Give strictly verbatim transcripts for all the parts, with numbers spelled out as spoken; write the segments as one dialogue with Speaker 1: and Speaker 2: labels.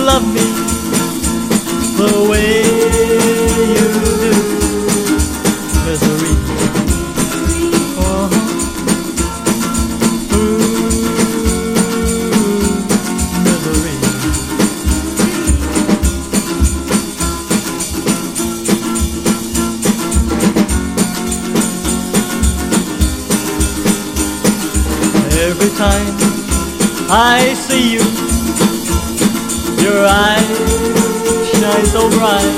Speaker 1: love me the way you do. Misery. Uh-huh. Ooh, misery. Every time I see you, your eyes shine so bright.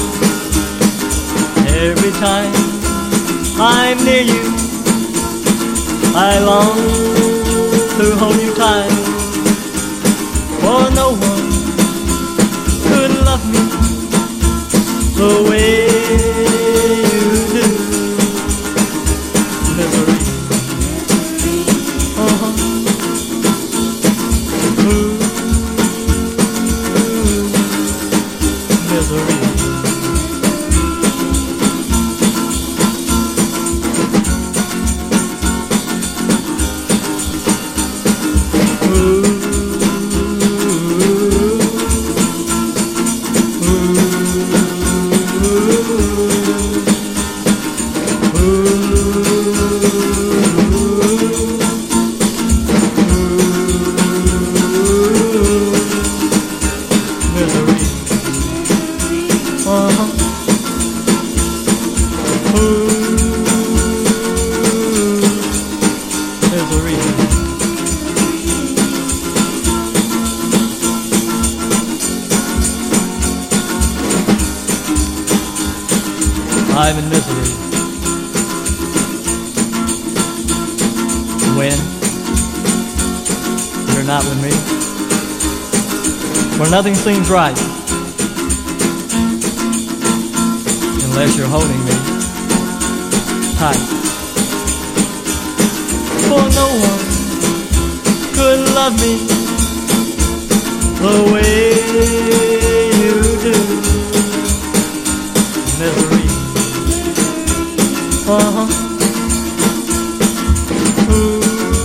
Speaker 1: Every time I'm near you, I long to hold you tight. For no one could love me the way you do. Misery. Uh-huh. Ooh. Misery. I'm in misery when you're not with me, where nothing seems right unless you're holding me tight. For no one could love me the way you do. Misery. Uh-huh. Ooh,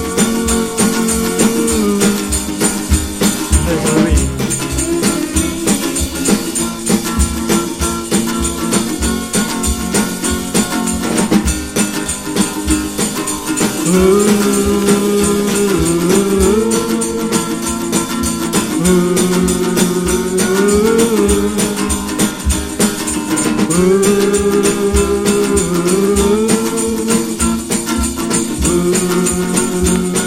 Speaker 1: misery. Ooh, ooh, ooh.